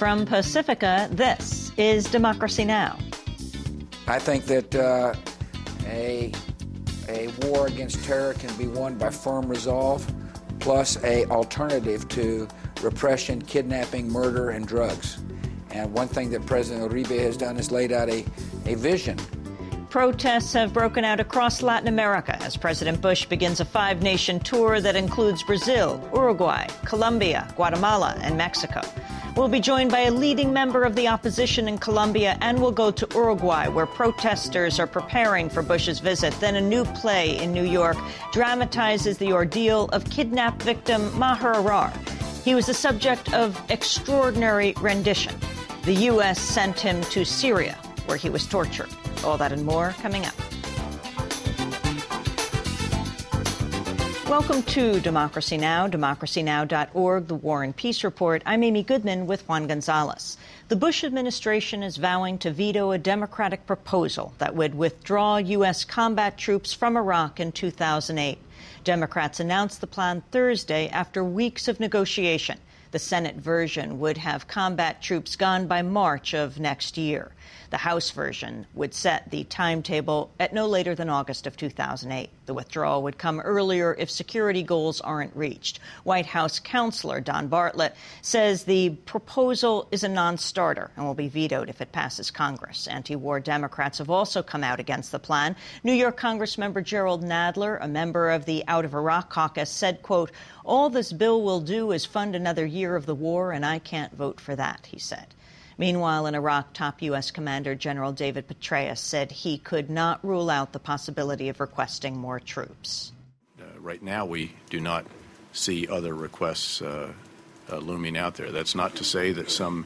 From Pacifica, this is Democracy Now! I think that a war against terror can be won by firm resolve, plus an alternative to repression, kidnapping, murder, and drugs. And one thing that President Uribe has done is laid out a vision. Protests have broken out across Latin America as President Bush begins a five-nation tour that includes Brazil, Uruguay, Colombia, Guatemala, and Mexico. We'll be joined by a leading member of the opposition in Colombia, and we'll go to Uruguay, where protesters are preparing for Bush's visit. Then a new play in New York dramatizes the ordeal of kidnapped victim Maher Arar. He was the subject of extraordinary rendition. The U.S. sent him to Syria, where he was tortured. All that and more coming up. Welcome to Democracy Now!, democracynow.org, the War and Peace Report. I'm Amy Goodman with Juan Gonzalez. The Bush administration is vowing to veto a Democratic proposal that would withdraw U.S. combat troops from Iraq in 2008. Democrats announced the plan Thursday after weeks of negotiation. The Senate version would have combat troops gone by March of next year. The House version would set the timetable at no later than August of 2008. The withdrawal would come earlier if security goals aren't reached. White House counselor Don Bartlett says the proposal is a non-starter and will be vetoed if it passes Congress. Anti-war Democrats have also come out against the plan. New York Congressmember Gerald Nadler, a member of the Out of Iraq caucus, said, quote, "All this bill will do is fund another year of the war, and I can't vote for that," he said. Meanwhile, in Iraq, top U.S. Commander General David Petraeus said he could not rule out the possibility of requesting more troops. Right now, we do not see other requests looming out there. That's not to say that some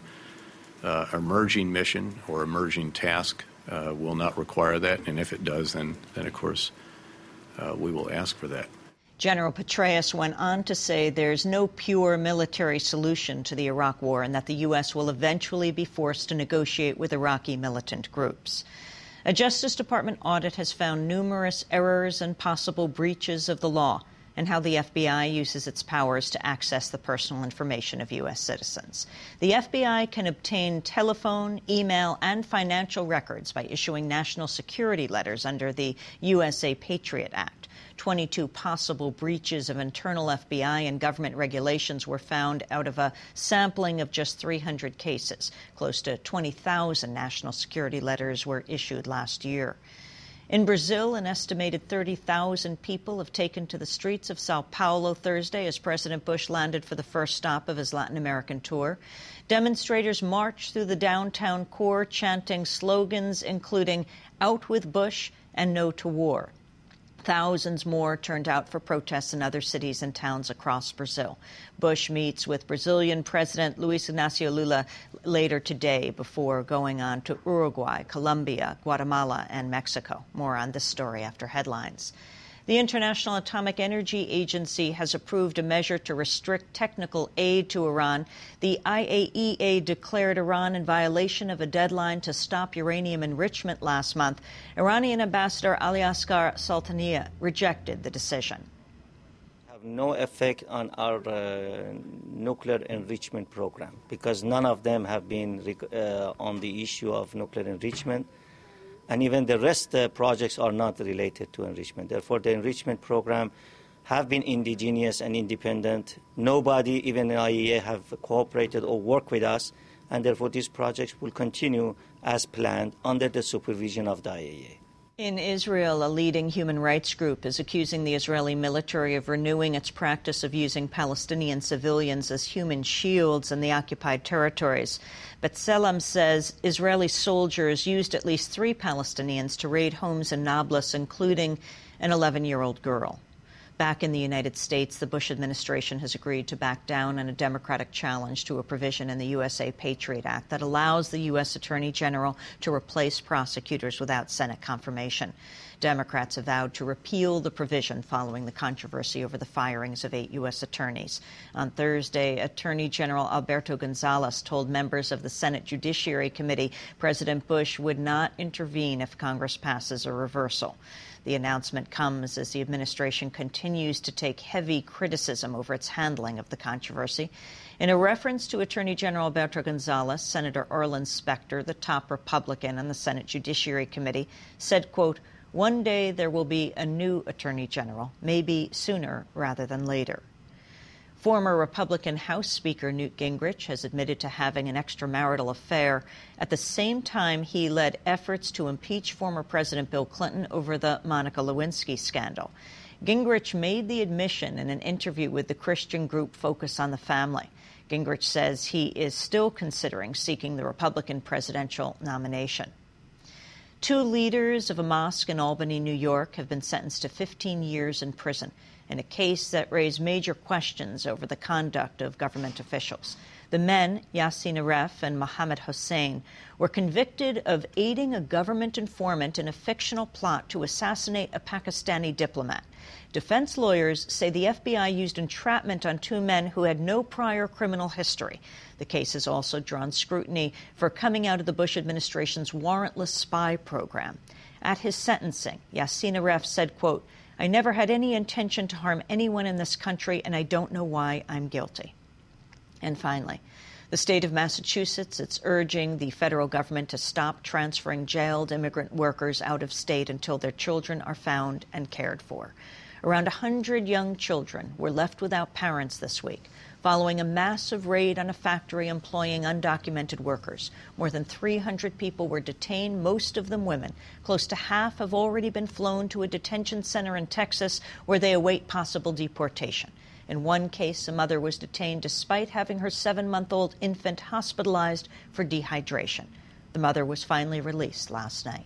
emerging mission or emerging task will not require that. And if it does, then of course, we will ask for that. General Petraeus went on to say there's no pure military solution to the Iraq war and that the U.S. will eventually be forced to negotiate with Iraqi militant groups. A Justice Department audit has found numerous errors and possible breaches of the law and how the FBI uses its powers to access the personal information of U.S. citizens. The FBI can obtain telephone, email, and financial records by issuing national security letters under the USA Patriot Act. 22 possible breaches of internal FBI and government regulations were found out of a sampling of just 300 cases. Close to 20,000 national security letters were issued last year. In Brazil, an estimated 30,000 people have taken to the streets of Sao Paulo Thursday as President Bush landed for the first stop of his Latin American tour. Demonstrators marched through the downtown core, chanting slogans including "Out with Bush" and "No to War." Thousands more turned out for protests in other cities and towns across Brazil. Bush meets with Brazilian President Luiz Inácio Lula later today before going on to Uruguay, Colombia, Guatemala, and Mexico. More on this story after headlines. The International Atomic Energy Agency has approved a measure to restrict technical aid to Iran. The IAEA declared Iran in violation of a deadline to stop uranium enrichment last month. Iranian Ambassador Aliasgar Sultanieh rejected the decision. Have no effect on our nuclear enrichment program because none of them have been on the issue of nuclear enrichment. And even the rest projects are not related to enrichment. Therefore, the enrichment program have been indigenous and independent. Nobody, even the IAEA, have cooperated or worked with us, and therefore these projects will continue as planned under the supervision of the IAEA. In Israel, a leading human rights group is accusing the Israeli military of renewing its practice of using Palestinian civilians as human shields in the occupied territories. B'Tselem says Israeli soldiers used at least 3 Palestinians to raid homes in Nablus, including an 11-year-old girl. Back in the United States, the Bush administration has agreed to back down on a Democratic challenge to a provision in the USA Patriot Act that allows the U.S. Attorney General to replace prosecutors without Senate confirmation. Democrats have vowed to repeal the provision following the controversy over the firings of 8 U.S. attorneys. On Thursday, Attorney General Alberto Gonzales told members of the Senate Judiciary Committee President Bush would not intervene if Congress passes a reversal. The announcement comes as the administration continues to take heavy criticism over its handling of the controversy. In a reference to Attorney General Alberto Gonzales, Senator Arlen Specter, the top Republican on the Senate Judiciary Committee, said, quote, "One day there will be a new Attorney General, maybe sooner rather than later." Former Republican House Speaker Newt Gingrich has admitted to having an extramarital affair at the same time he led efforts to impeach former President Bill Clinton over the Monica Lewinsky scandal. Gingrich made the admission in an interview with the Christian group Focus on the Family. Gingrich says he is still considering seeking the Republican presidential nomination. 2 leaders of a mosque in Albany, New York, have been sentenced to 15 years in prison in a case that raised major questions over the conduct of government officials. The men, Yassin Aref and Mohammed Hossein, were convicted of aiding a government informant in a fictional plot to assassinate a Pakistani diplomat. Defense lawyers say the FBI used entrapment on 2 men who had no prior criminal history. The case has also drawn scrutiny for coming out of the Bush administration's warrantless spy program. At his sentencing, Yassin Aref said, quote, "I never had any intention to harm anyone in this country, and I don't know why I'm guilty." And finally, the state of Massachusetts is urging the federal government to stop transferring jailed immigrant workers out of state until their children are found and cared for. Around 100 young children were left without parents this week, following a massive raid on a factory employing undocumented workers. More than 300 people were detained, most of them women. Close to half have already been flown to a detention center in Texas where they await possible deportation. In one case, a mother was detained despite having her 7-month-old infant hospitalized for dehydration. The mother was finally released last night.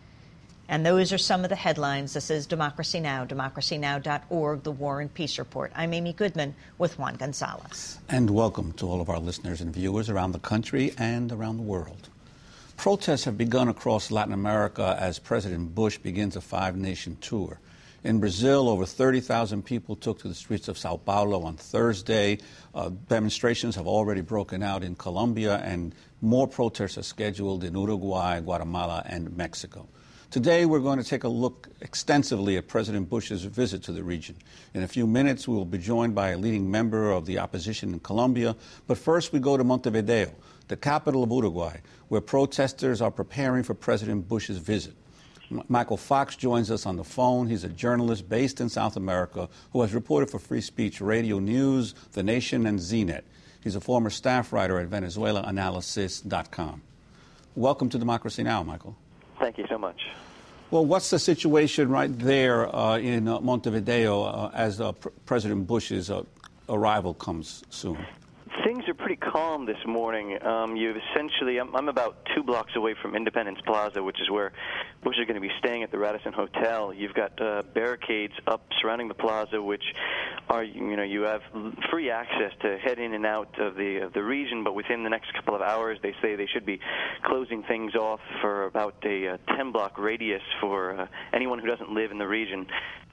And those are some of the headlines. This is Democracy Now!, democracynow.org, the War and Peace Report. I'm Amy Goodman with Juan Gonzalez. And welcome to all of our listeners and viewers around the country and around the world. Protests have begun across Latin America as President Bush begins a 5-nation tour. In Brazil, over 30,000 people took to the streets of Sao Paulo on Thursday. Demonstrations have already broken out in Colombia, and more protests are scheduled in Uruguay, Guatemala, and Mexico. Today, we're going to take a look extensively at President Bush's visit to the region. In a few minutes, we will be joined by a leading member of the opposition in Colombia. But first, we go to Montevideo, the capital of Uruguay, where protesters are preparing for President Bush's visit. Michael Fox joins us on the phone. He's a journalist based in South America who has reported for Free Speech Radio News, The Nation, and ZNet. He's a former staff writer at VenezuelaAnalysis.com. Welcome to Democracy Now!, Michael. Thank you so much. Well, what's the situation right there in Montevideo as President Bush's arrival comes soon? Things are pretty calm this morning. You've essentially, I'm about 2 blocks away from Independence Plaza, which is where Bush is going to be staying at the Radisson Hotel. You've got barricades up surrounding the plaza, which are, you have free access to head in and out of the region, but within the next couple of hours, they say they should be closing things off for about a 10-block radius for anyone who doesn't live in the region.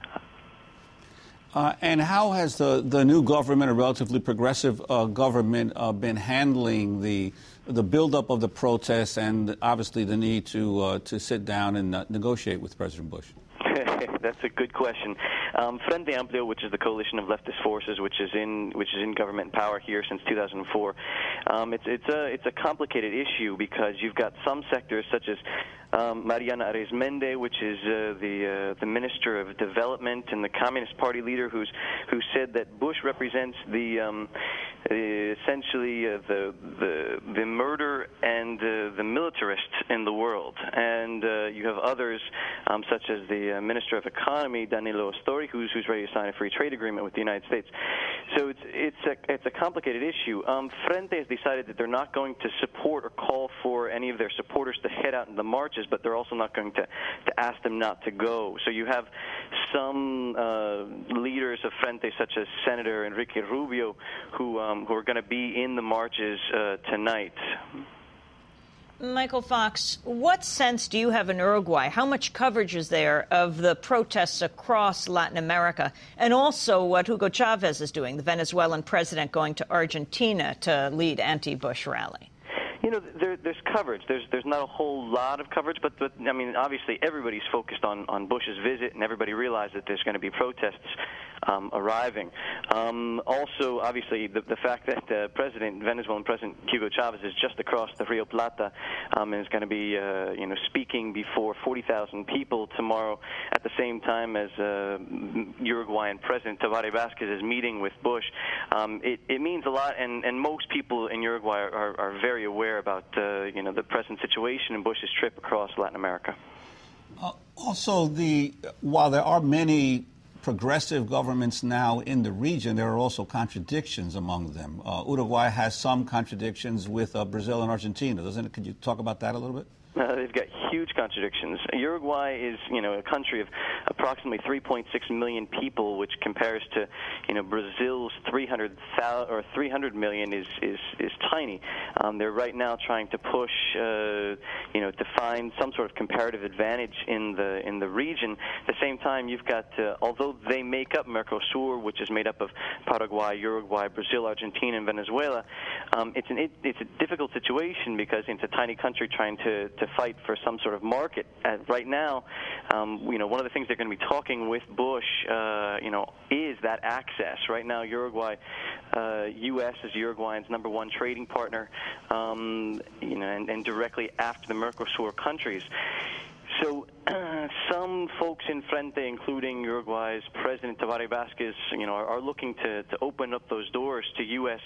And how has the new government, a relatively progressive government, been handling the buildup of the protests and obviously the need to sit down and negotiate with President Bush? That's a good question. Frente Amplio, which is the coalition of leftist forces, which is in government power here since 2004, it's a complicated issue because you've got some sectors such as Mariana Arizmendi, which is the Minister of Development and the Communist Party leader, who said that Bush represents essentially the murder and the militarists in the world, and you have others such as the Minister of Economy, Danilo Astori, who's ready to sign a free trade agreement with the United States. So it's a complicated issue. Frente has decided that they're not going to support or call for any of their supporters to head out in the marches, but they're also not going to ask them not to go. So you have some leaders of Frente, such as Senator Enrique Rubio, who are going to be in the marches tonight. Michael Fox, what sense do you have in Uruguay? How much coverage is there of the protests across Latin America, and also what Hugo Chavez is doing, the Venezuelan president going to Argentina to lead anti-Bush rally? There's coverage. There's not a whole lot of coverage, but I mean, obviously everybody's focused on Bush's visit, and everybody realizes that there's going to be protests arriving. Also, obviously, the fact that Venezuelan President Hugo Chavez is just across the Rio Plata and is going to be, speaking before 40,000 people tomorrow at the same time as Uruguayan President Tabaré Vázquez is meeting with Bush. It means a lot, and most people in Uruguay are very aware about the present situation and Bush's trip across Latin America. Also, while there are many progressive governments now in the region, there are also contradictions among them. Uruguay has some contradictions with Brazil and Argentina, doesn't it? Could you talk about that a little bit? They've got huge contradictions. Uruguay is, a country of approximately 3.6 million people, which compares to, Brazil's 300 million is tiny. They're right now trying to push, to find some sort of comparative advantage in the region. At the same time, you've got, although they make up Mercosur, which is made up of Paraguay, Uruguay, Brazil, Argentina, and Venezuela, it's a difficult situation because it's a tiny country trying to fight for some sort of market. Right now, one of the things they're going to be talking with Bush, is that access. Right now, Uruguay, U.S. is Uruguayan's #1 trading partner, and directly after the Mercosur countries. So some folks in Frente, including Uruguay's President Tabaré Vázquez, are looking to open up those doors to U.S.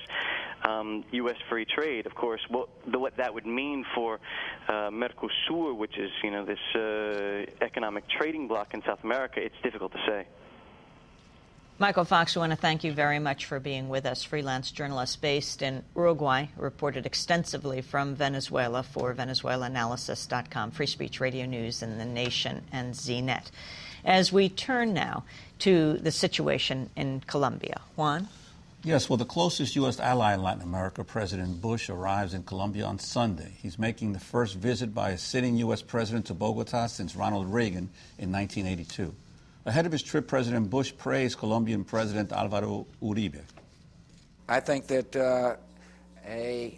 free trade. Of course, what that would mean for Mercosur, which is this economic trading bloc in South America, it's difficult to say. Michael Fox, I want to thank you very much for being with us. Freelance journalist based in Uruguay, reported extensively from Venezuela for VenezuelaAnalysis.com, Free Speech Radio News, and The Nation and ZNet. As we turn now to the situation in Colombia. Juan? Yes, well, the closest U.S. ally in Latin America, President Bush, arrives in Colombia on Sunday. He's making the first visit by a sitting U.S. president to Bogota since Ronald Reagan in 1982. Ahead of his trip, President Bush praised Colombian President Álvaro Uribe. I think that a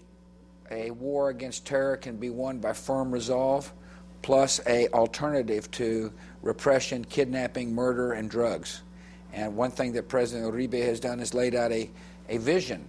war against terror can be won by firm resolve, plus an alternative to repression, kidnapping, murder, and drugs. And one thing that President Uribe has done is laid out a vision.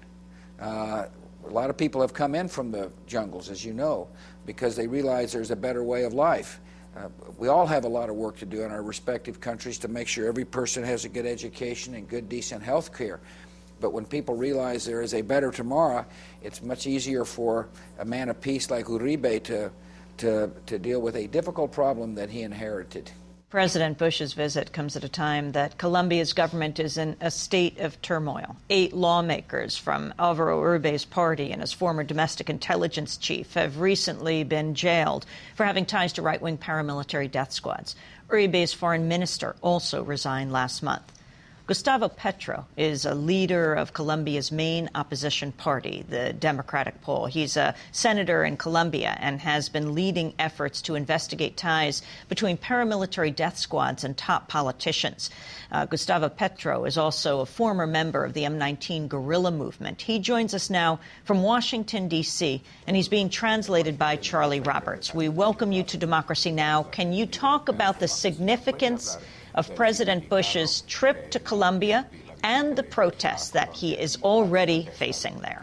A lot of people have come in from the jungles, as you know, because they realize there's a better way of life. We all have a lot of work to do in our respective countries to make sure every person has a good education and good, decent health care. But when people realize there is a better tomorrow, it's much easier for a man of peace like Uribe to deal with a difficult problem that he inherited. President Bush's visit comes at a time that Colombia's government is in a state of turmoil. 8 lawmakers from Álvaro Uribe's party and his former domestic intelligence chief have recently been jailed for having ties to right-wing paramilitary death squads. Uribe's foreign minister also resigned last month. Gustavo Petro is a leader of Colombia's main opposition party, the Democratic Pole. He's a senator in Colombia and has been leading efforts to investigate ties between paramilitary death squads and top politicians. Gustavo Petro is also a former member of the M19 guerrilla movement. He joins us now from Washington, D.C., and he's being translated by Charlie Roberts. We welcome you to Democracy Now! Can you talk about the significance of President Bush's trip to Colombia and the protests that he is already facing there?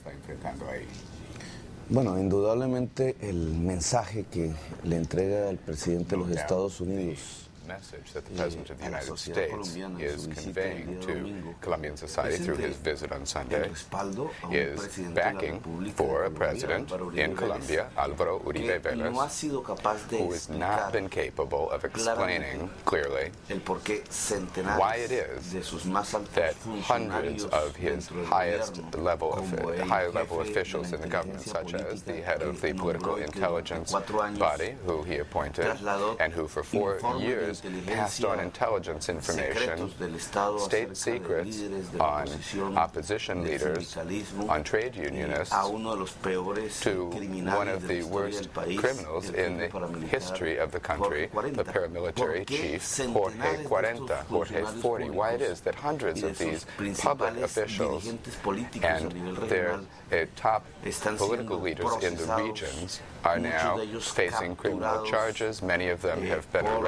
Bueno, indudablemente el mensaje que le entrega el presidente de los Estados Unidos message that the President of the United States is conveying to Colombian society through his visit on Sunday is backing for a president in Colombia, Álvaro Uribe Vélez, who has not been capable of explaining clearly why it is that hundreds of his high-level officials in the government, such as the head of the political intelligence body, who he appointed, and who for 4 years passed on intelligence information, state secrets on opposition leaders, on trade unionists, to one of the worst criminals in the history of the country, the paramilitary chief Jorge 40. Why it is that hundreds of these public officials and their top political leaders in the regions are now facing criminal charges. Many of them have been arrested.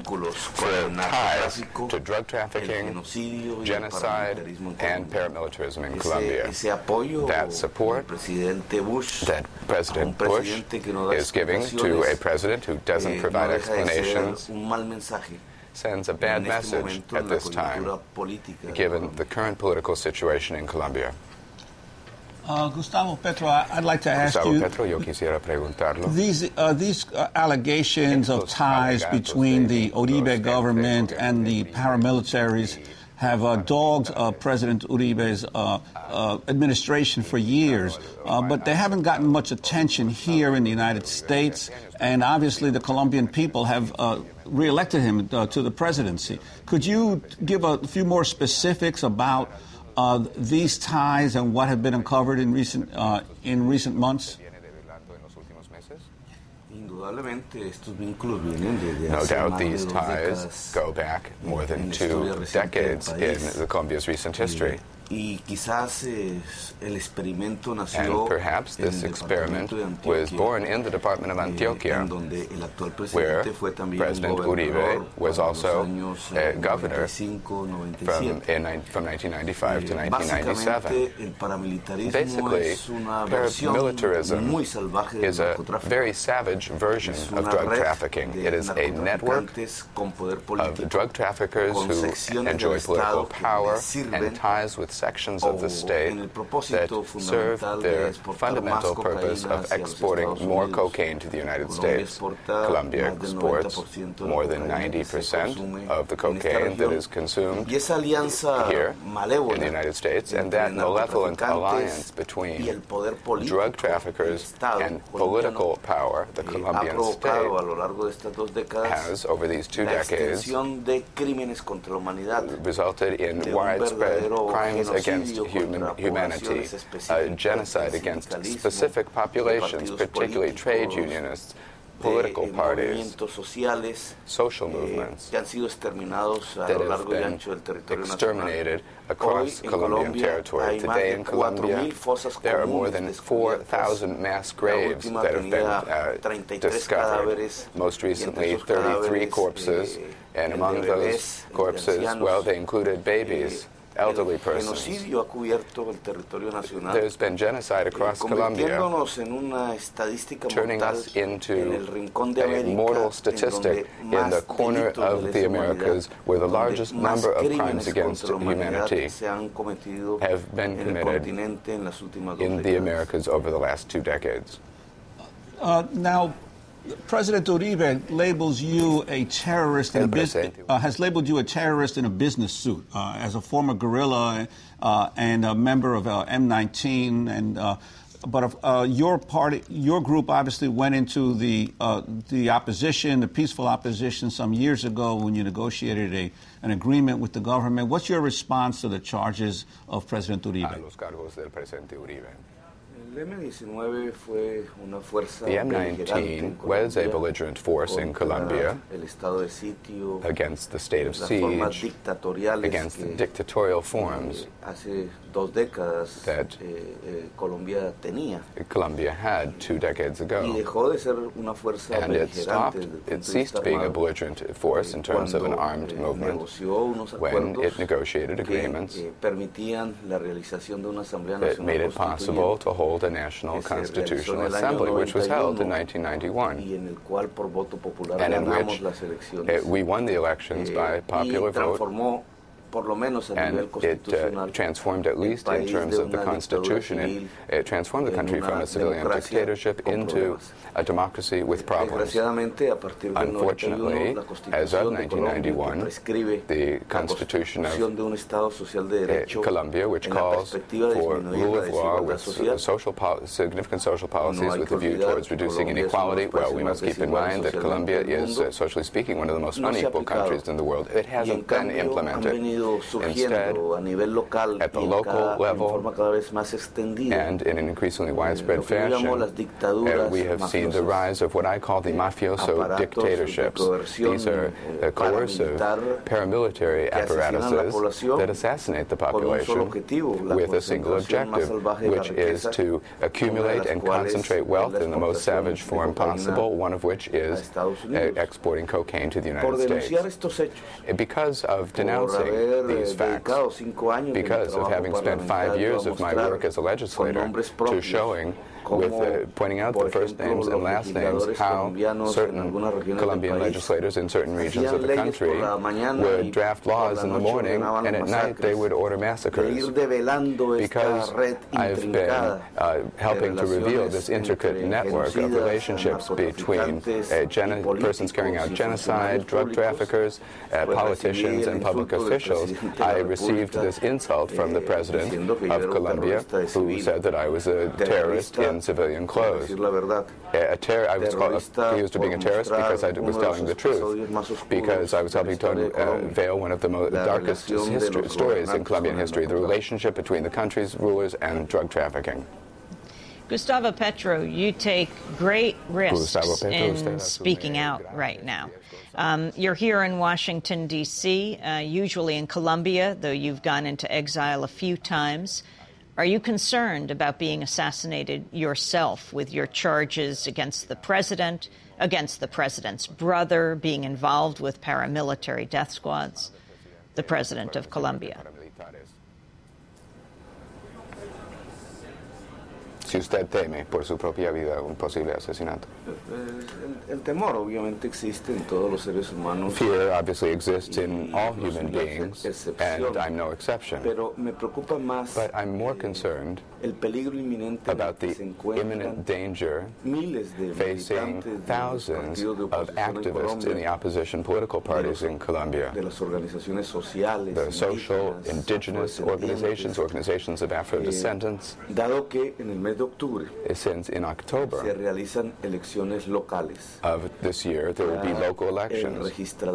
for ties to drug trafficking, genocide, and paramilitarism in Colombia. That support that President Bush is giving to a president who doesn't provide explanations sends a bad message at this time, given the current political situation in Colombia. Gustavo Petro, I'd like to ask Gustavo you, Petro, yo quisiera preguntarlo. these allegations of ties between the Uribe government and the paramilitaries have dogged President Uribe's administration for years, but they haven't gotten much attention here in the United States, and obviously the Colombian people have reelected him to the presidency. Could you give a few more specifics about these ties and what have been uncovered in recent months? No doubt these ties go back more than 2 decades in Colombia's recent history. And perhaps this experiment was born in the Department of Antioquia, where President Uribe was also a governor from 1995 to 1997. Basically, paramilitarism is a very savage version of drug trafficking. It is a network of drug traffickers who enjoy political power and ties with sections of the state that serve their fundamental purpose of exporting more cocaine to the United States. Colombia exports more than 90% of the cocaine that is consumed here in the United States, and that malevolent alliance between drug traffickers and political power the Colombian state has, over these 2 decades, resulted in widespread crimes against humanity, genocide against specific populations, particularly trade unionists, political parties, social movements that have been exterminated across Colombian territory. Today in Colombia, there are more than 4,000 mass graves that have been discovered. Most recently, 33 corpses, and among those corpses, well, they included babies, elderly persons. There's been genocide across Colombia, turning us into a mortal statistic in the corner of the Americas where the largest number of crimes against humanity have been committed in the Americas over the last 2 decades. Now, President Uribe labels you a terrorist has labeled you a terrorist in a business suit as a former guerrilla and a member of M19. But your party, your group, obviously went into the opposition, the peaceful opposition, some years ago when you negotiated an agreement with the government. What's your response to the charges of President Uribe? The M19 was a belligerent force in Colombia against the state of siege, against the dictatorial forms that Colombia had 2 decades ago. And it ceased being a belligerent force in terms of an armed movement when it negotiated agreements that made it possible to hold a National Constitutional Assembly, which was held in 1991, and in which we won the elections by popular vote, and it transformed, at least in terms of the Constitution, it transformed the country from a civilian dictatorship into a democracy with problems. Unfortunately, as of 1991, the Constitution of Colombia, which calls for rule of law with significant social policies with a view towards reducing inequality, well, we must keep in mind that Colombia is, socially speaking, one of the most unequal countries in the world. It hasn't been implemented. Instead, at the local level and in an increasingly widespread fashion, we have seen the rise of what I call the mafioso dictatorships. These are coercive paramilitary apparatuses that assassinate the population with a single objective, which is to accumulate and concentrate wealth in the most savage form possible, one of which is exporting cocaine to the United States. Because of denouncing these facts, because of having spent 5 years of my work as a legislator to showing with pointing out the first names and last names how certain Colombian legislators in certain regions of the country would draft laws in the morning and at night they would order massacres. Because I've been helping to reveal this intricate network of relationships between persons carrying out genocide, drug traffickers, politicians, and public officials, I received this insult from the president of Colombia, who said that I was a terrorist in civilian clothes. I was accused of being a terrorist because I was telling the truth, because I was helping to unveil one of the darkest stories in Colombian history, the relationship between the country's rulers and drug trafficking. Gustavo Petro, you take great risks in speaking out right now. You're here in Washington, D.C., usually in Colombia, though you've gone into exile a few times. Are you concerned about being assassinated yourself with your charges against the president, against the president's brother, being involved with paramilitary death squads, the president of Colombia? Si usted teme por su propia vida un posible asesinato. El temor obviamente existe en todos los seres humanos. Fear obviously exists in all human beings, and I'm no exception. Pero me preocupa más but I'm more concerned about the imminent danger facing thousands of activists in the opposition political parties in Colombia, the social, indigenous organizations, organizations of Afro-descendants, since in October of this year there will be local elections.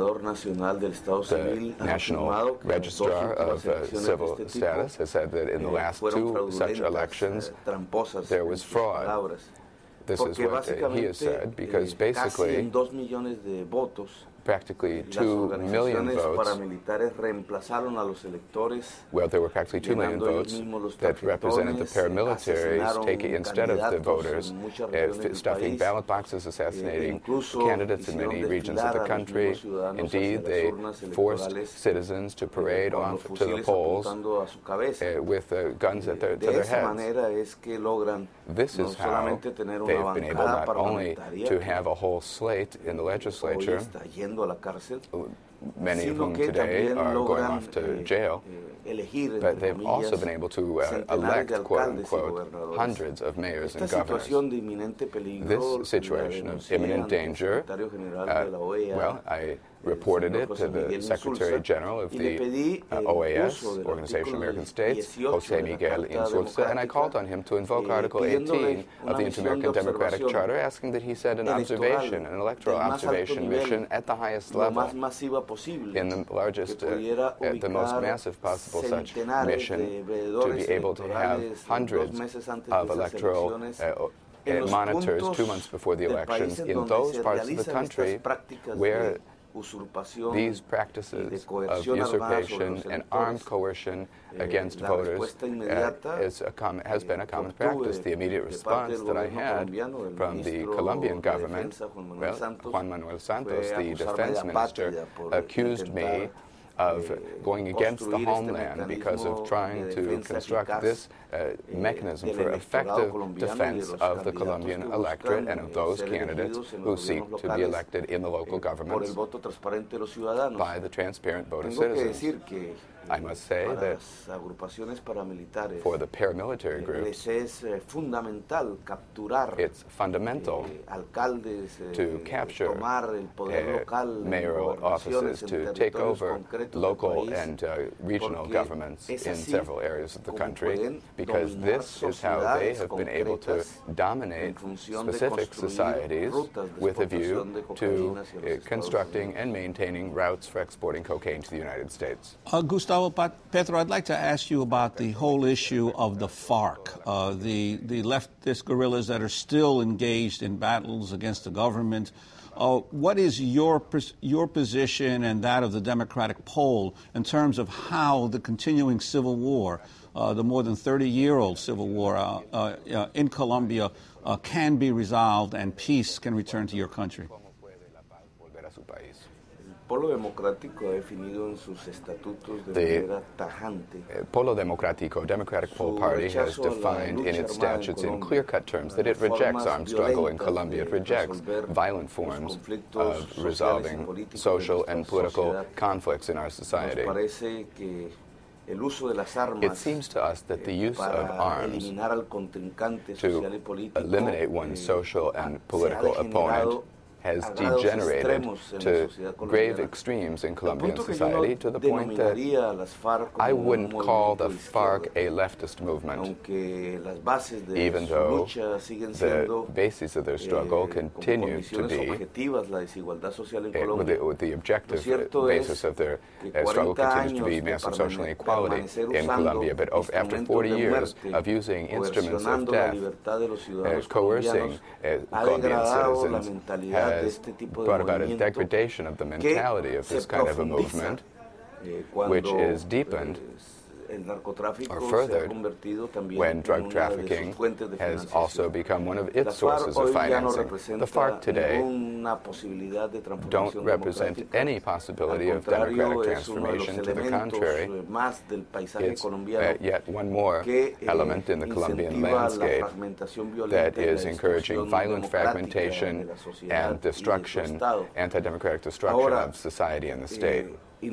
The National Registrar of Civil Status has said that in the last two such elections there was fraud. This is what he has said, because basically practically 2 million votes, well, there were practically 2 million votes that represented the paramilitaries taking instead of the voters, stuffing ballot boxes, assassinating candidates in many regions of the country. Indeed, they forced citizens to parade off to the polls with guns to their heads. This is how they've been able not only to have a whole slate in the legislature, many of whom today are going off to jail, but they've also been able to elect, quote-unquote, hundreds of mayors and governors. This situation of imminent danger, well, I reported it to the Secretary General of the OAS, Organization of American States, Jose Miguel Insulza, and I called on him to invoke Article 18 of the Inter-American Democratic Charter, asking that he send an observation, an electoral observation mission at the highest level, in the largest, the most massive possible such mission, to be able to have hundreds of electoral monitors 2 months before the elections in those parts of the country where these practices of usurpation and armed coercion against voters has been a common practice. The immediate response that I had from the Colombian government, well, Juan Manuel Santos, the defense minister, accused me of going against the homeland because of trying to construct this mechanism for effective defense of the Colombian electorate and of those candidates who seek to be elected in the local governments by the transparent vote of citizens. I must say that for the paramilitary groups, it's fundamental to capture mayoral offices, to take over local and regional governments in several areas of the country, because this is how they have been able to dominate specific societies with a view to constructing and maintaining routes for exporting cocaine to the United States. Gustavo Petro, I'd like to ask you about the whole issue of the FARC, the leftist guerrillas that are still engaged in battles against the government. What is your position and that of the Democratic Pole in terms of how the continuing civil war, the more than 30-year-old civil war in Colombia, can be resolved and peace can return to your country? Polo Democrático ha definido en sus estatutos de manera tajante. Polo Democrático, Democratic Pole Party, has defined in its statutes in clear-cut terms that it rejects armed struggle in Colombia. It rejects violent forms of resolving social and political conflicts in our society. It seems to us that the use of arms to eliminate one's social and political opponent has degenerated to grave extremes in Colombian society, to the point that I wouldn't call the FARC a leftist movement, even though the basis of their struggle continue to be, with the objective basis of their struggle continues to be massive social inequality in Colombia. But after 40 years of using instruments of death, coercing Colombian citizens, has brought about a degradation of the mentality of this kind of a movement, which is deepened or furthered when drug trafficking has also become one of its sources of financing. The FARC today don't represent any possibility of democratic transformation. To the contrary, it's yet one more element in the Colombian landscape that is encouraging violent fragmentation and destruction, anti-democratic destruction of society and the state.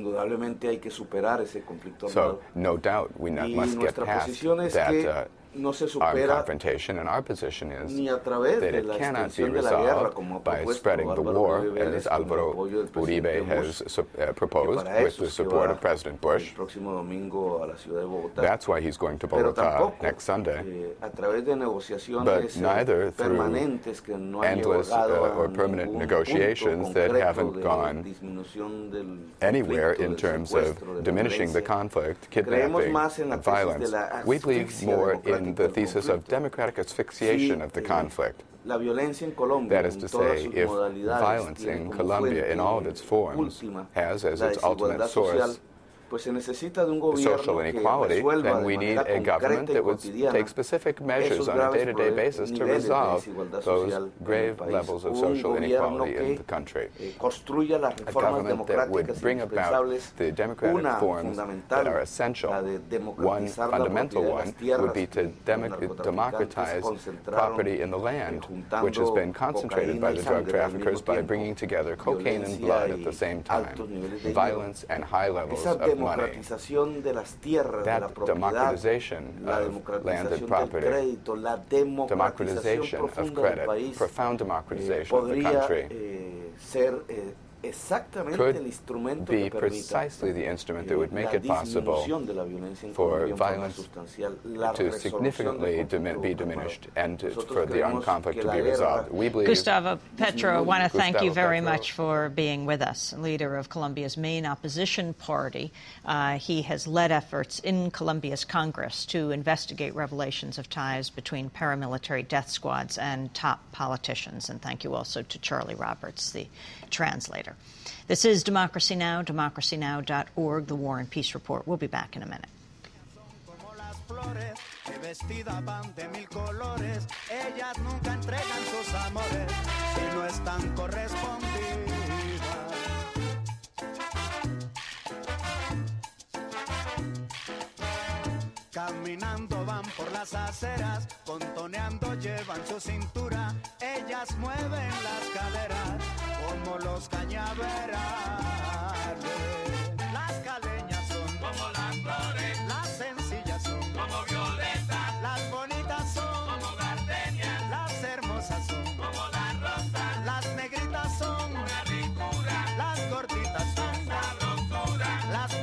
So, no doubt, we must get past that armed confrontation, and our position is that it cannot be resolved by spreading the war, as Álvaro Uribe has proposed with the support of President Bush. That's why he's going to Bogota next Sunday. But neither through endless or permanent negotiations that haven't gone anywhere in terms of diminishing the conflict, kidnapping, and violence. We believe more in the thesis of democratic asphyxiation of the conflict. That is to say, if violence in Colombia in all of its forms has as its ultimate source social inequality, then we need a government that would take specific measures on a day-to-day basis to resolve those grave levels of social inequality in the country. A government that would bring about the democratic forms that are essential. One fundamental one would be to democratize property in the land, which has been concentrated by the drug traffickers by bringing together cocaine and blood at the same time, violence and high levels of money. That democratization of landed property, democratization of credit, profound democratization of the country could be precisely the instrument that would make it possible for violence to significantly be diminished and for the armed conflict to be resolved. We believe... Gustavo Petro, I want to thank you very much for being with us, leader of Colombia's main opposition party. He has led efforts in Colombia's Congress to investigate revelations of ties between paramilitary death squads and top politicians. And thank you also to Charlie Roberts, the translator. This is Democracy Now!, democracynow.org, the War and Peace Report. We'll be back in a minute. Caminando van por las aceras, contoneando llevan su cintura, ellas mueven las caderas como los cañaverales. Las caleñas son como las flores, las sencillas son como violetas, las bonitas son como gardenias, las hermosas son como las rosas, las negritas son una ricura, las gorditas son sabrosura, las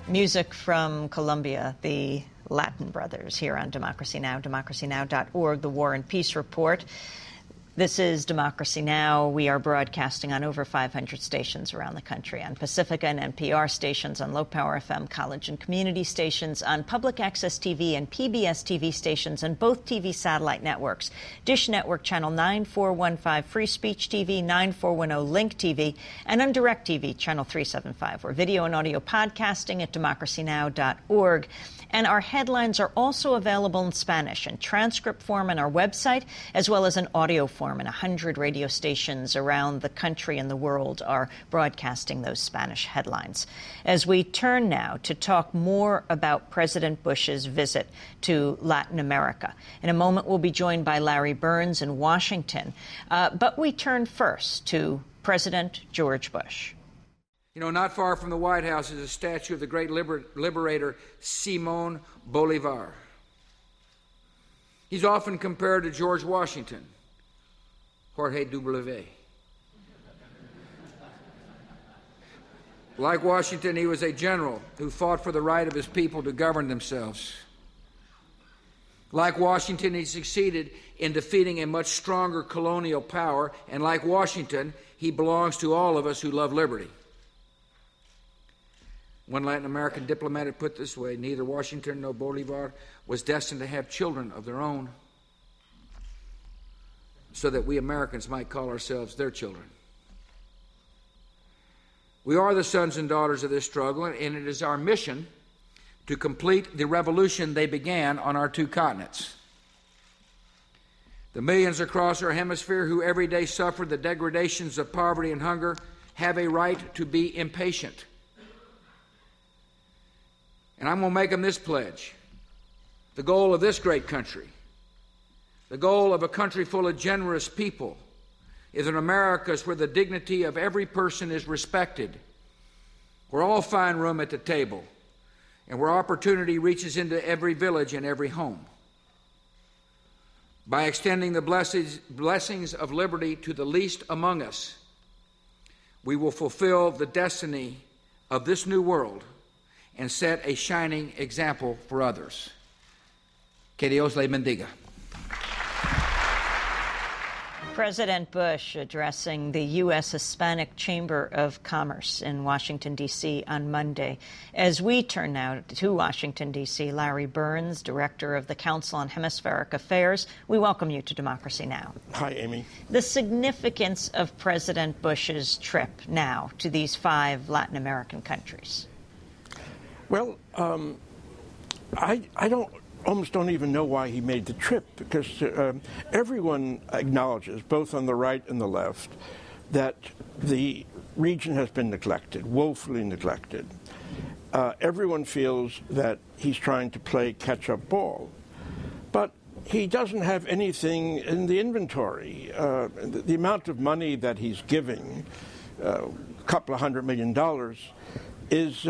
Music from Colombia, the Latin Brothers, here on Democracy Now!, democracynow.org, the War and Peace Report. This is Democracy Now! We are broadcasting on over 500 stations around the country, on Pacifica and NPR stations, on Low Power FM, college and community stations, on Public Access TV and PBS TV stations, and both TV satellite networks. Dish Network Channel 9415, Free Speech TV, 9410 Link TV, and on DirecTV Channel 375. We're video and audio podcasting at democracynow.org. And our headlines are also available in Spanish in transcript form on our website, as well as in audio form. And 100 radio stations around the country and the world are broadcasting those Spanish headlines. As we turn now to talk more about President Bush's visit to Latin America. In a moment, we'll be joined by Larry Burns in Washington. But we turn first to President George Bush. You know, not far from the White House is a statue of the great liberator Simón Bolívar. He's often compared to George Washington, Jorge W. Like Washington, he was a general who fought for the right of his people to govern themselves. Like Washington, he succeeded in defeating a much stronger colonial power, and like Washington, he belongs to all of us who love liberty. One Latin American diplomat had put it this way: neither Washington nor Bolivar was destined to have children of their own, so that we Americans might call ourselves their children. We are the sons and daughters of this struggle, and it is our mission to complete the revolution they began on our two continents. The millions across our hemisphere who every day suffer the degradations of poverty and hunger have a right to be impatient. And I'm going to make them this pledge. The goal of this great country, the goal of a country full of generous people, is an America where the dignity of every person is respected, where all find room at the table, and where opportunity reaches into every village and every home. By extending the blessings of liberty to the least among us, we will fulfill the destiny of this new world and set a shining example for others. Que Dios le bendiga. President Bush addressing the U.S. Hispanic Chamber of Commerce in Washington, D.C. on Monday. As we turn now to Washington, D.C., Larry Burns, Director of the Council on Hemispheric Affairs, we welcome you to Democracy Now! Hi, Amy. The significance of President Bush's trip now to these 5 Latin American countries. Well, I almost don't even know why he made the trip, because everyone acknowledges, both on the right and the left, that the region has been neglected, woefully neglected. Everyone feels that he's trying to play catch-up ball. But he doesn't have anything in the inventory. The amount of money that he's giving, a couple of $100 million, is,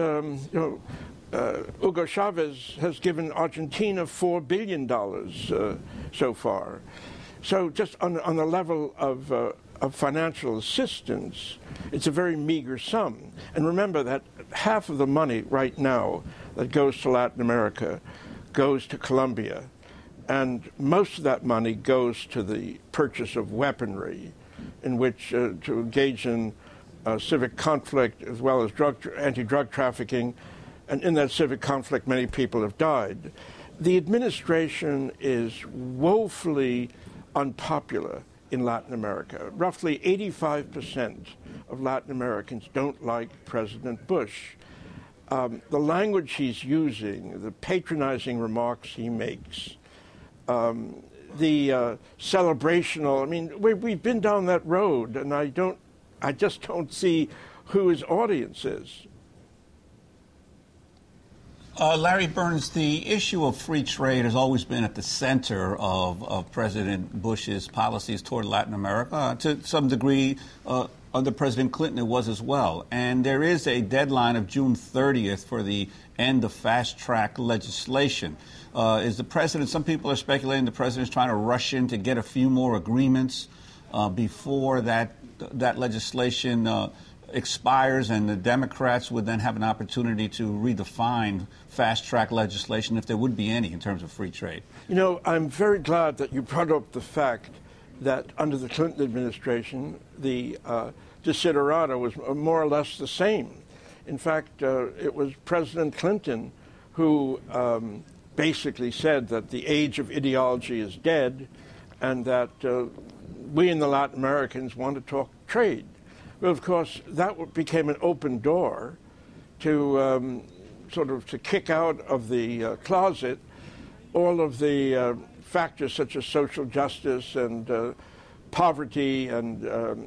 Hugo Chavez has given Argentina $4 billion so far. So just on the level of financial assistance, it's a very meager sum. And remember that half of the money right now that goes to Latin America goes to Colombia, and most of that money goes to the purchase of weaponry in which to engage in civic conflict as well as anti-drug trafficking. And in that civic conflict, many people have died. The administration is woefully unpopular in Latin America. Roughly 85% of Latin Americans don't like President Bush. The language he's using, the patronizing remarks he makes, the celebrational, I mean, we've been down that road, and I just don't see who his audience is. Larry Burns, the issue of free trade has always been at the center of President Bush's policies toward Latin America. To some degree, under President Clinton, it was as well. And there is a deadline of June 30th for the end of fast-track legislation. Is the president, some people are speculating the president is trying to rush in to get a few more agreements before that legislation expires, and the Democrats would then have an opportunity to redefine fast-track legislation, if there would be any, in terms of free trade. You know, I'm very glad that you brought up the fact that under the Clinton administration, the desiderata was more or less the same. In fact, it was President Clinton who basically said that the age of ideology is dead, and that we and the Latin Americans want to talk trade. Well, of course, that became an open door to to kick out of the closet all of the factors such as social justice and poverty and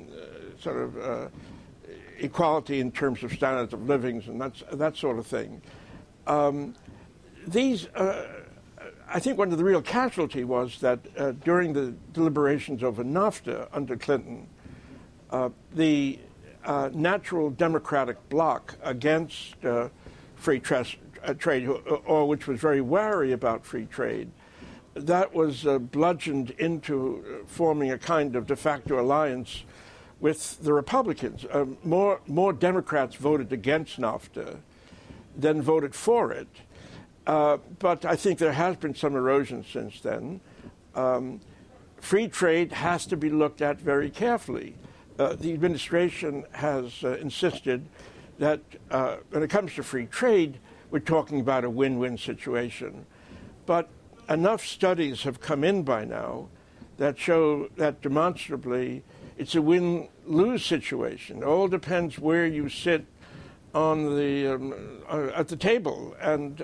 equality in terms of standards of living and that sort of thing. I think one of the real casualty was that during the deliberations over NAFTA under Clinton, the natural democratic bloc against free trade, or which was very wary about free trade, that was bludgeoned into forming a kind of de facto alliance with the Republicans. More Democrats voted against NAFTA than voted for it. But I think there has been some erosion since then. Free trade has to be looked at very carefully. The administration has insisted that when it comes to free trade, we're talking about a win-win situation. But enough studies have come in by now that show that demonstrably it's a win-lose situation. It all depends where you sit on at the table, and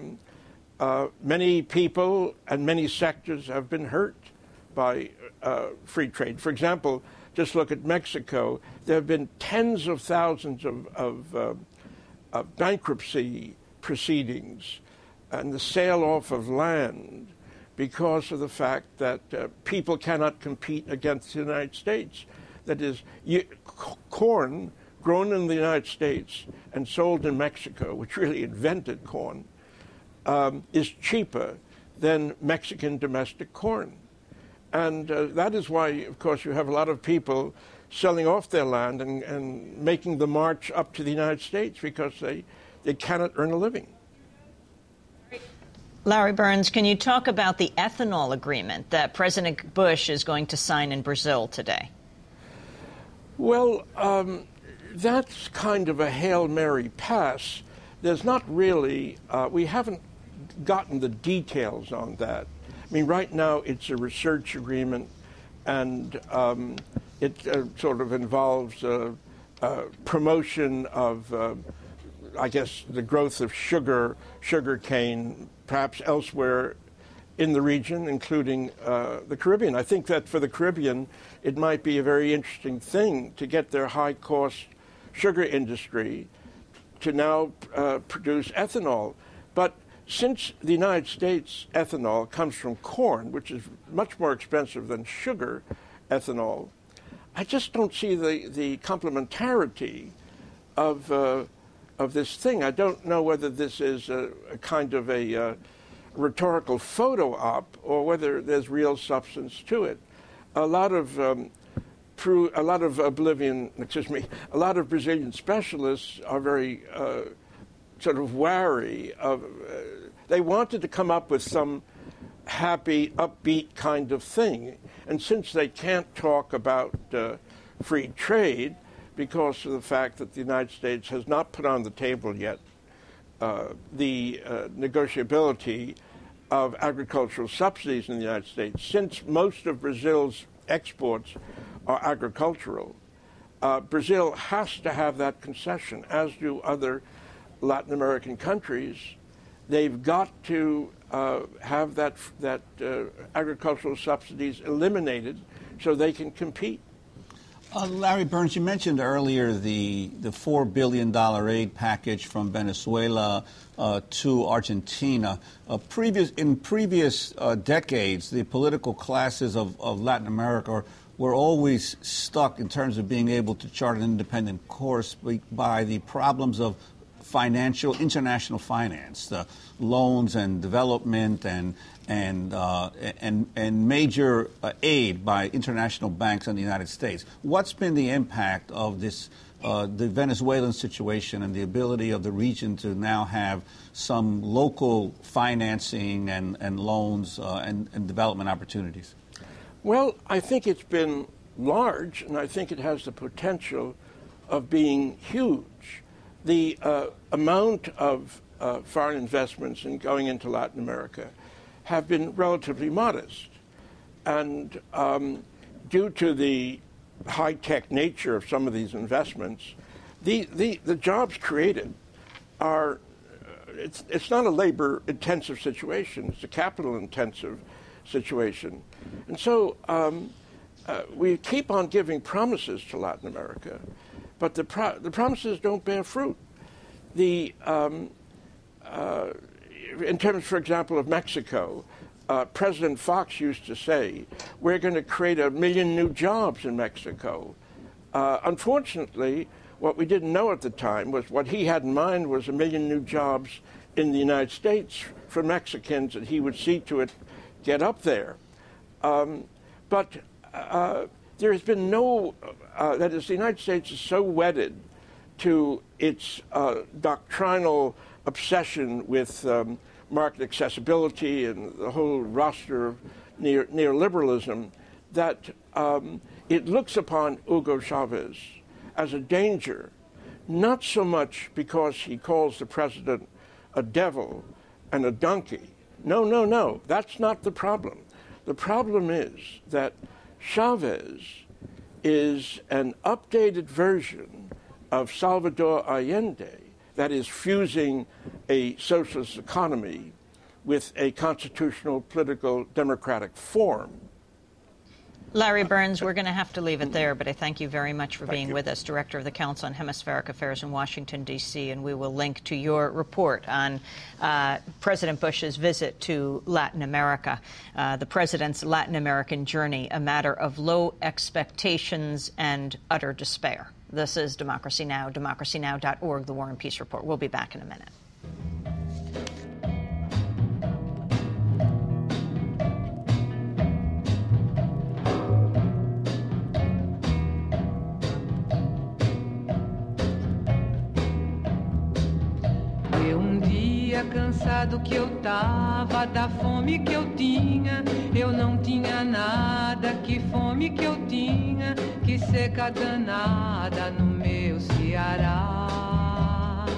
many people and many sectors have been hurt by free trade. For example, just look at Mexico. There have been tens of thousands of bankruptcy proceedings and the sale off of land because of the fact that people cannot compete against the United States. That is, corn grown in the United States and sold in Mexico, which really invented corn, is cheaper than Mexican domestic corn. And that is why, of course, you have a lot of people selling off their land and making the march up to the United States because they cannot earn a living. Larry Burns, can you talk about the ethanol agreement that President Bush is going to sign in Brazil today? Well, that's kind of a Hail Mary pass. There's not really, we haven't gotten the details on that. I mean, right now it's a research agreement, and it sort of involves promotion of, I guess, the growth of sugar cane, perhaps elsewhere in the region, including the Caribbean. I think that for the Caribbean, it might be a very interesting thing to get their high-cost sugar industry to now produce ethanol. But since the United States ethanol comes from corn, which is much more expensive than sugar ethanol, I just don't see the complementarity of this thing. I don't know whether this is a kind of a rhetorical photo op or whether there's real substance to it. A lot of Brazilian specialists are very sort of wary of. They wanted to come up with some happy, upbeat kind of thing, and since they can't talk about free trade because of the fact that the United States has not put on the table yet the negotiability of agricultural subsidies in the United States, since most of Brazil's exports are agricultural, Brazil has to have that concession, as do other Latin American countries. They've got to have that agricultural subsidies eliminated so they can compete. Larry Burns, you mentioned earlier the $4 billion aid package from Venezuela to Argentina. In previous decades, the political classes of Latin America were always stuck in terms of being able to chart an independent course by the problems of international finance, the loans and development and major aid by international banks in the United States. What's been the impact of this the Venezuelan situation and the ability of the region to now have some local financing and loans and development opportunities? Well, I think it's been large, and I think it has the potential of being huge. The amount of foreign investments in going into Latin America have been relatively modest. And due to the high-tech nature of some of these investments, the jobs created are, it's not a labor-intensive situation, it's a capital-intensive situation. And so we keep on giving promises to Latin America, but the promises don't bear fruit. In terms, for example, of Mexico, President Fox used to say, we're going to create 1 million new jobs in Mexico. Unfortunately, what we didn't know at the time was what he had in mind was 1 million new jobs in the United States for Mexicans, and he would see to it get up there. But there has been no, that is, the United States is so wedded to its doctrinal obsession with market accessibility and the whole roster of neoliberalism that it looks upon Hugo Chavez as a danger, not so much because he calls the president a devil and a donkey. No, that's not the problem. The problem is that Chavez is an updated version of Salvador Allende, that is, fusing a socialist economy with a constitutional, political, democratic form. Larry Burns, we're going to have to leave it there, but I thank you very much for being with us, Director of the Council on Hemispheric Affairs in Washington, D.C., and we will link to your report on President Bush's visit to Latin America, the president's Latin American journey, a matter of low expectations and utter despair. This is Democracy Now!, democracynow.org, The War and Peace Report. We'll be back in a minute. Cansado que eu tava, da fome que eu tinha, eu não tinha nada, que fome que eu tinha, que seca danada no meu Ceará.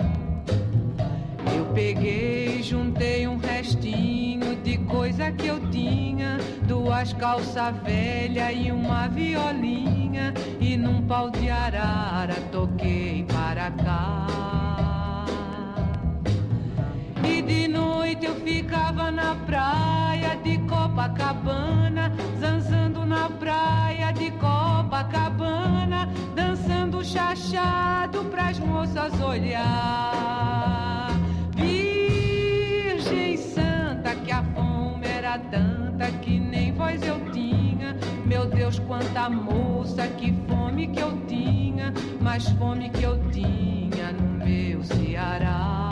Eu peguei, juntei restinho de coisa que eu tinha, 2 calças velhas e uma violinha, e num pau de arara toquei para cá. E de noite eu ficava na praia de Copacabana, zanzando na praia de Copacabana, dançando chachado pras moças olhar. Virgem Santa, que a fome era tanta que nem voz eu tinha. Meu Deus, quanta moça, que fome que eu tinha, mais fome que eu tinha no meu Ceará.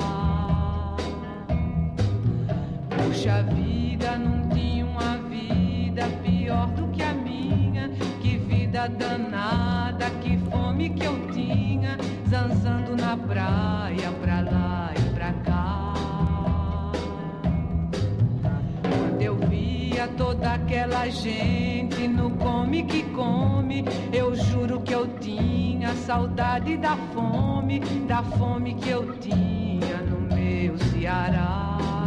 Puxa vida, não tinha uma vida pior do que a minha. Que vida danada, que fome que eu tinha, zanzando na praia, pra lá e pra cá. Quando eu via toda aquela gente no come que come, eu juro que eu tinha saudade da fome que eu tinha no meu Ceará.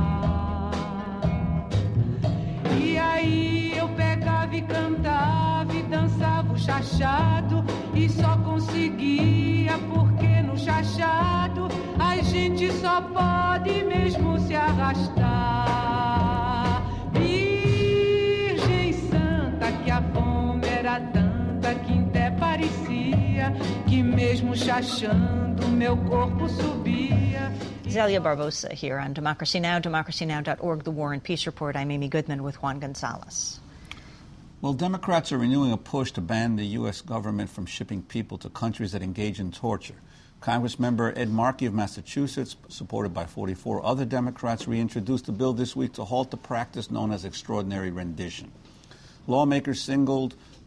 E aí eu pegava e cantava e dançava o chachado, e só conseguia porque no chachado a gente só pode mesmo se arrastar. Virgem Santa, que a fome era tanta que até parecia que mesmo chachando meu corpo subia. Zelia Barbosa here on Democracy Now!, democracynow.org, The War and Peace Report. I'm Amy Goodman with Juan Gonzalez. Well, Democrats are renewing a push to ban the U.S. government from shipping people to countries that engage in torture. Congressmember Ed Markey of Massachusetts, supported by 44 other Democrats, reintroduced a bill this week to halt the practice known as extraordinary rendition. Lawmakers singled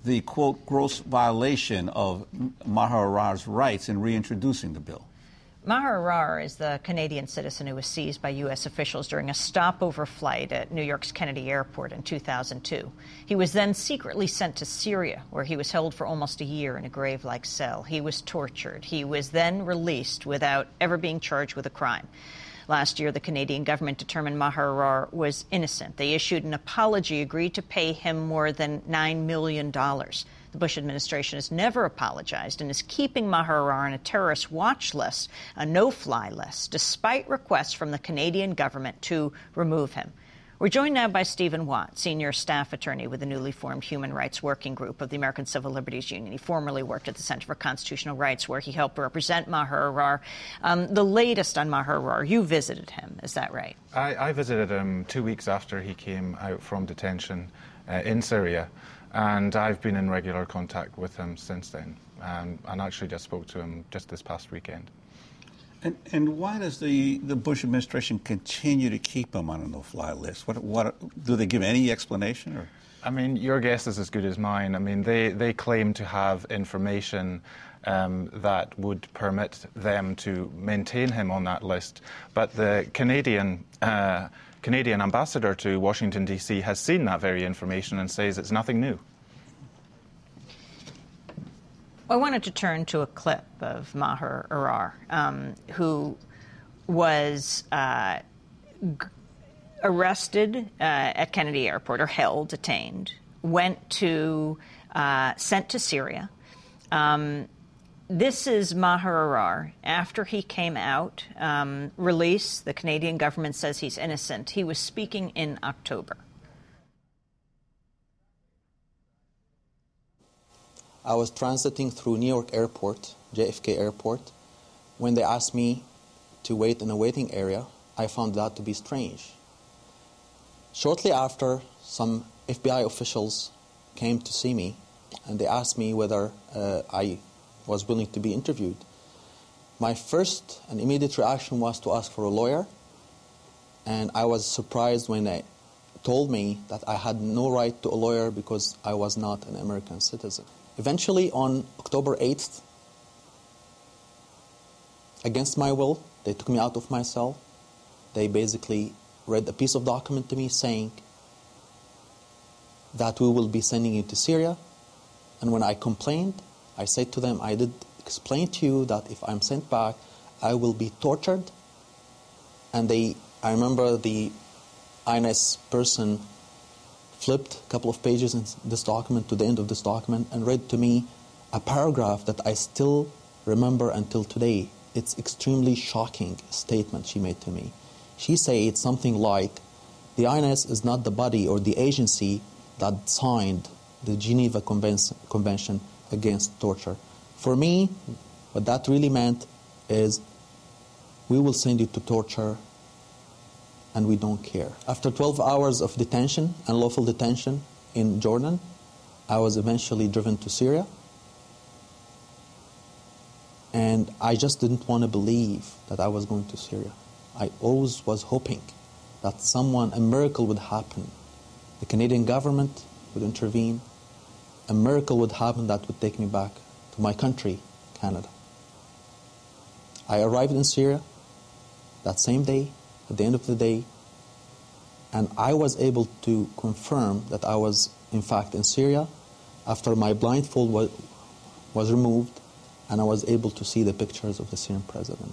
the, quote, gross violation of Maher Arar's rights in reintroducing the bill? Maher Arar is the Canadian citizen who was seized by U.S. officials during a stopover flight at New York's Kennedy Airport in 2002. He was then secretly sent to Syria, where he was held for almost a year in a grave-like cell. He was tortured. He was then released without ever being charged with a crime. Last year, the Canadian government determined Maher Arar was innocent. They issued an apology, agreed to pay him more than $9 million. The Bush administration has never apologized and is keeping Maher Arar on a terrorist watch list, a no-fly list, despite requests from the Canadian government to remove him. We're joined now by Stephen Watt, senior staff attorney with the newly formed Human Rights Working Group of the American Civil Liberties Union. He formerly worked at the Center for Constitutional Rights, where he helped represent Maher Arar. The latest on Maher Arar, you visited him, is that right? I visited him 2 weeks after he came out from detention in Syria, and I've been in regular contact with him since then, and actually just spoke to him just this past weekend. And why does the Bush administration continue to keep him on a no-fly list? What do they give any explanation? Or? I mean, your guess is as good as mine. I mean, they claim to have information that would permit them to maintain him on that list, but the Canadian ambassador to Washington, D.C. has seen that very information and says it's nothing new. I wanted to turn to a clip of Maher Arar, who was arrested at Kennedy Airport, or held, detained, sent to Syria. This is Maher Arar. After he came out, released, the Canadian government says he's innocent. He was speaking in October. I was transiting through New York Airport, JFK Airport. When they asked me to wait in a waiting area, I found that to be strange. Shortly after, some FBI officials came to see me, and they asked me whether I was willing to be interviewed. My first and immediate reaction was to ask for a lawyer, and I was surprised when they told me that I had no right to a lawyer because I was not an American citizen. Eventually, on October 8th, against my will, they took me out of my cell. They basically read a piece of document to me saying that we will be sending you to Syria. And when I complained, I said to them, I did explain to you that if I'm sent back, I will be tortured. And I remember the INS person flipped a couple of pages in this document to the end of this document and read to me a paragraph that I still remember until today. It's extremely shocking statement she made to me. She said something like, the INS is not the body or the agency that signed the Geneva Convention against torture. For me, what that really meant is, we will send you to torture and we don't care. After 12 hours of detention, unlawful detention in Jordan, I was eventually driven to Syria. And I just didn't want to believe that I was going to Syria. I always was hoping that a miracle would happen. The Canadian government would intervene. A miracle would happen that would take me back to my country, Canada. I arrived in Syria that same day, at the end of the day, and I was able to confirm that I was, in fact, in Syria after my blindfold was removed and I was able to see the pictures of the Syrian president.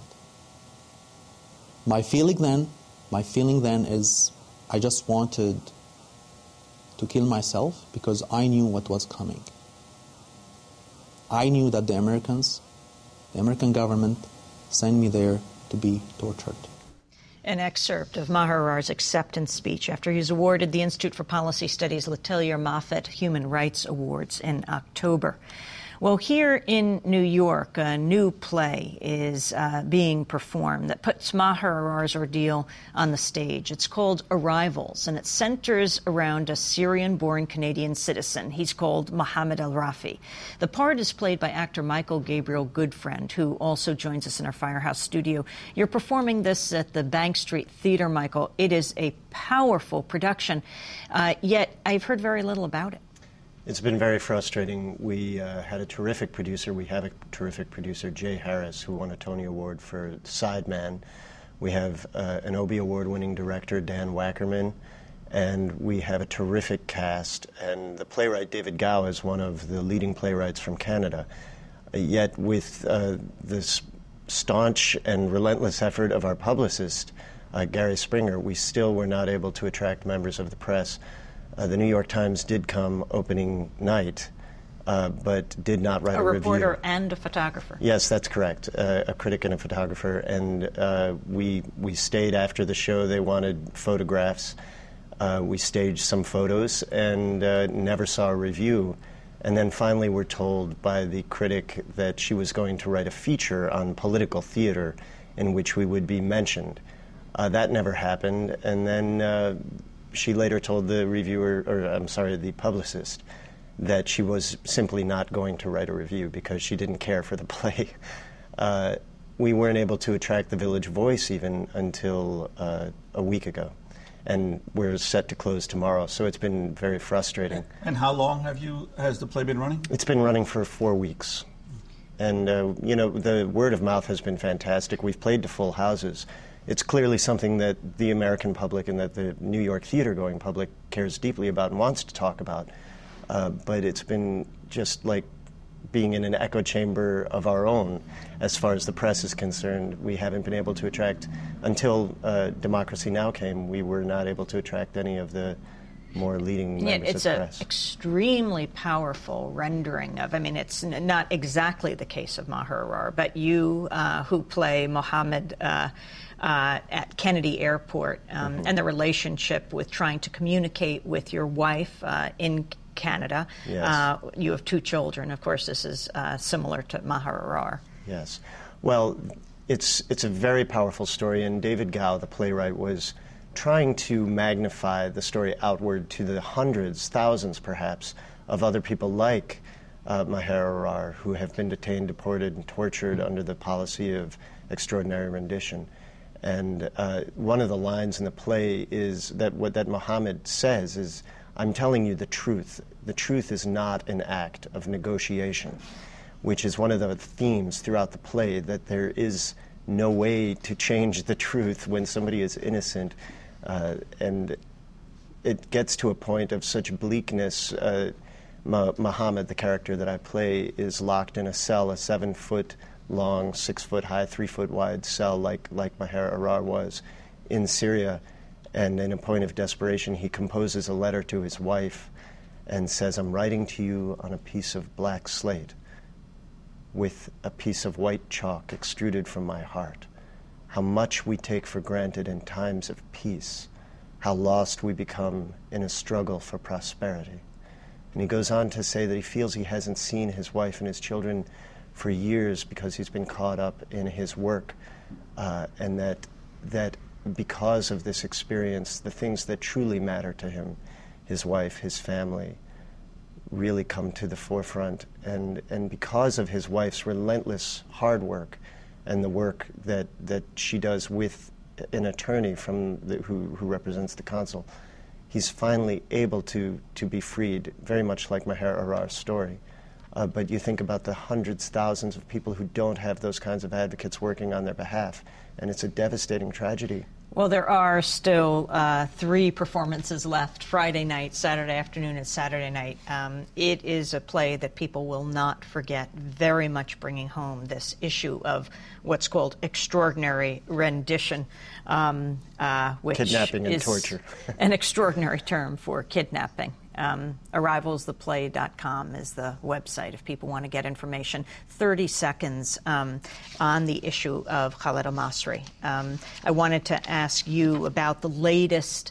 My feeling then is I just wanted to kill myself because I knew what was coming. I knew that the American government, sent me there to be tortured. An excerpt of Maher Arar's acceptance speech after he was awarded the Institute for Policy Studies Letelier Moffett Human Rights Awards in October. Well, here in New York, a new play is being performed that puts Maher Arar's ordeal on the stage. It's called Arrivals, and it centers around a Syrian-born Canadian citizen. He's called Mohammed El-Rafi. The part is played by actor Michael Gabriel Goodfriend, who also joins us in our Firehouse studio. You're performing this at the Bank Street Theater, Michael. It is a powerful production, yet I've heard very little about it. It's been very frustrating. We had a terrific producer. We have a terrific producer, Jay Harris, who won a Tony Award for Sideman. We have an Obie Award-winning director, Dan Wackerman, and we have a terrific cast. And the playwright, David Gow, is one of the leading playwrights from Canada. Yet with this staunch and relentless effort of our publicist, Gary Springer, we still were not able to attract members of the press. The New York Times did come opening night, but did not write a review. A reporter and a photographer. Yes, that's correct, a critic and a photographer. And we stayed after the show. They wanted photographs. We staged some photos and never saw a review. And then finally we're told by the critic that she was going to write a feature on political theater in which we would be mentioned. That never happened. And then she later told the reviewer, or I'm sorry, the publicist, that she was simply not going to write a review because she didn't care for the play. We weren't able to attract the Village Voice even until a week ago. And we're set to close tomorrow, so it's been very frustrating. And how long has the play been running? It's been running for 4 weeks. And, you know, the word of mouth has been fantastic. We've played to full houses. It's clearly something that the American public and that the New York theater-going public cares deeply about and wants to talk about. But it's been just like being in an echo chamber of our own as far as the press is concerned. We haven't been able to attract, until Democracy Now! Came, we were not able to attract any of the more leading members of the press. It's an extremely powerful rendering of, I mean, it's not exactly the case of Maher Arar, but you who play Mohammed at Kennedy Airport and the relationship with trying to communicate with your wife in Canada. Yes. You have 2 children. Of course, this is similar to Maher Arar. Yes. Well, it's a very powerful story, and David Gow, the playwright, was trying to magnify the story outward to the hundreds, thousands perhaps, of other people like Maher Arar, who have been detained, deported, and tortured under the policy of extraordinary rendition. And one of the lines in the play is that Mohammed says is, "I'm telling you the truth. The truth is not an act of negotiation," which is one of the themes throughout the play, that there is no way to change the truth when somebody is innocent. And it gets to a point of such bleakness. Mohammed, the character that I play, is locked in a cell, a 7-foot-long, 6-foot-high, 3-foot-wide cell like Maher Arar was in Syria. And in a point of desperation, he composes a letter to his wife and says, "I'm writing to you on a piece of black slate with a piece of white chalk extruded from my heart. How much we take for granted in times of peace, how lost we become in a struggle for prosperity." And he goes on to say that he feels he hasn't seen his wife and his children for years because he's been caught up in his work, and that because of this experience, the things that truly matter to him, his wife, his family, really come to the forefront. And because of his wife's relentless hard work and the work that she does with an attorney who represents the consul, he's finally able to be freed, very much like Maher Arar's story. But you think about the hundreds, thousands of people who don't have those kinds of advocates working on their behalf, and it's a devastating tragedy. Well, there are still 3 performances left, Friday night, Saturday afternoon, and Saturday night. It is a play that people will not forget, very much bringing home this issue of what's called extraordinary rendition, which kidnapping and is torture. an extraordinary term for kidnapping. Arrivalstheplay.com is the website if people want to get information. 30 seconds on the issue of Khaled al-Masri. I wanted to ask you about the latest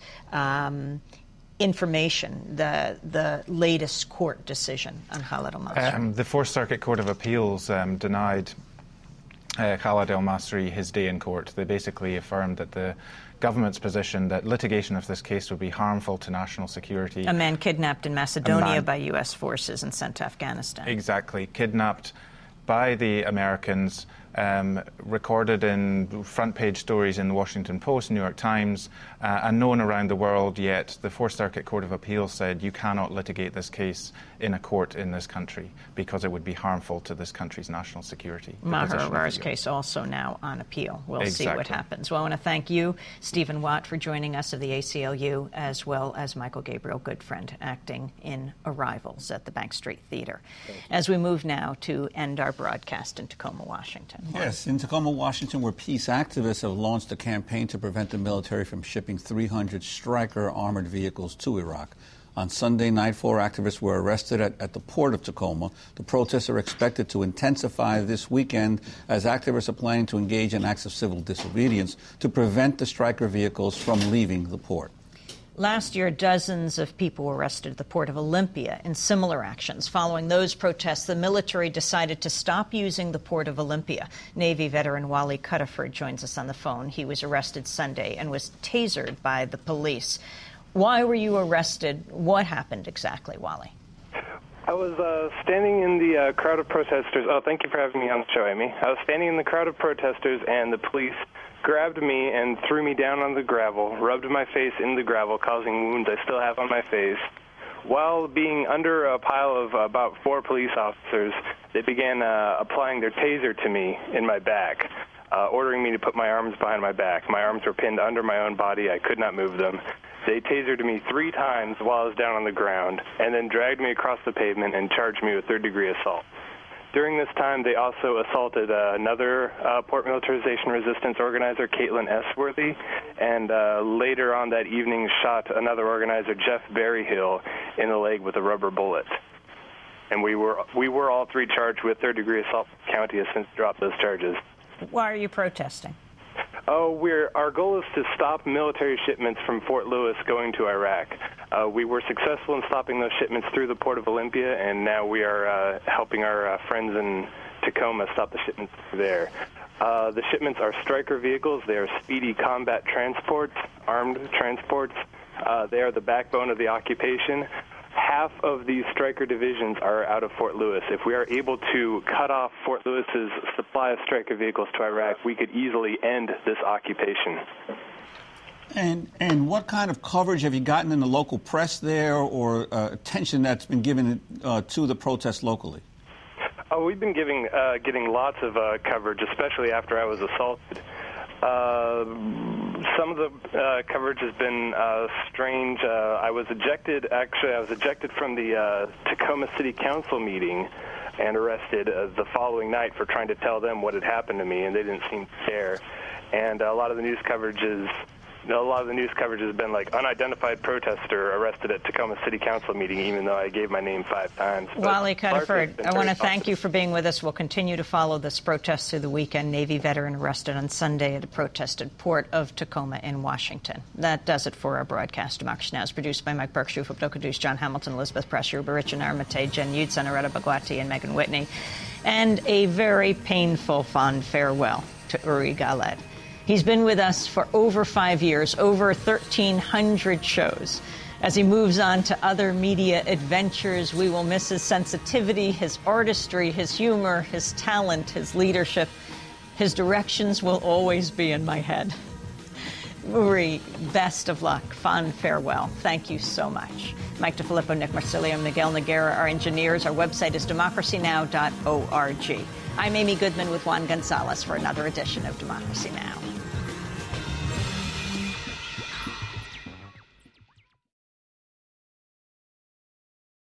information, the latest court decision on Khaled al-Masri. The Fourth Circuit Court of Appeals denied Khaled al-Masri his day in court. They basically affirmed that the government's position that litigation of this case would be harmful to national security. A man kidnapped in Macedonia by U.S. forces and sent to Afghanistan. Exactly. Kidnapped by the Americans recorded in front-page stories in the Washington Post, New York Times, and known around the world, yet the Fourth Circuit Court of Appeal said you cannot litigate this case in a court in this country because it would be harmful to this country's national security. Maher Arar's case also now on appeal. We'll see what happens. Well, I want to thank you, Stephen Watt, for joining us of the ACLU, as well as Michael Gabriel Goodfriend, acting in Arrivals at the Bank Street Theater. As we move now to end our broadcast in Tacoma, Washington. Yes, in Tacoma, Washington, where peace activists have launched a campaign to prevent the military from shipping 300 Stryker armored vehicles to Iraq. On Sunday night, 4 activists were arrested at the port of Tacoma. The protests are expected to intensify this weekend as activists are planning to engage in acts of civil disobedience to prevent the Stryker vehicles from leaving the port. Last year, dozens of people were arrested at the Port of Olympia in similar actions. Following those protests, the military decided to stop using the Port of Olympia. Navy veteran Wally Cuttaford joins us on the phone. He was arrested Sunday and was tasered by the police. Why were you arrested? What happened exactly, Wally? I was standing in the crowd of protesters. Oh, thank you for having me on the show, Amy. I was standing in the crowd of protesters, and the police grabbed me and threw me down on the gravel, rubbed my face in the gravel, causing wounds I still have on my face. While being under a pile of about 4 police officers, they began applying their taser to me in my back, ordering me to put my arms behind my back. My arms were pinned under my own body. I could not move them. They tasered me 3 times while I was down on the ground, and then dragged me across the pavement and charged me with third-degree assault. During this time, they also assaulted another port militarization resistance organizer, Caitlin Esworthy, and later on that evening shot another organizer, Jeff Berryhill, in the leg with a rubber bullet. And we were all 3 charged with third-degree assault. The county has since dropped those charges. Why are you protesting? Oh, our goal is to stop military shipments from Fort Lewis going to Iraq. We were successful in stopping those shipments through the Port of Olympia, and now we are helping our friends in Tacoma stop the shipments there. The shipments are Stryker vehicles. They are speedy combat transports, armed transports. They are the backbone of the occupation. Half of these Stryker divisions are out of Fort Lewis. If we are able to cut off Fort Lewis's supply of Stryker vehicles to Iraq, we could easily end this occupation. And what kind of coverage have you gotten in the local press there, or attention that's been given to the protests locally? Oh, we've been getting lots of coverage, especially after I was assaulted. Some of the coverage has been strange. I was ejected from the Tacoma City Council meeting and arrested the following night for trying to tell them what had happened to me, and they didn't seem to care. And a lot of the news coverage has been like unidentified protester arrested at Tacoma City Council meeting, even though I gave my name 5 times. Wally Cuttaford, I want to thank you for being with us. We'll continue to follow this protest through the weekend. Navy veteran arrested on Sunday at a protested Port of Tacoma in Washington. That does it for our broadcast. Democracy Now! Is produced by Mike Berkshire, Fupto Kadus, John Hamilton, Elizabeth Presser, Barichin Armate, Jen Yudson, Areta Bagwati, and Megan Whitney. And a very painful, fond farewell to Uri Galed. He's been with us for over 5 years, over 1,300 shows. As he moves on to other media adventures, we will miss his sensitivity, his artistry, his humor, his talent, his leadership. His directions will always be in my head. Uri, best of luck. Fond farewell. Thank you so much. Mike DeFilippo, Nick Marsilio, Miguel Noguera, our engineers. Our website is democracynow.org. I'm Amy Goodman with Juan Gonzalez for another edition of Democracy Now!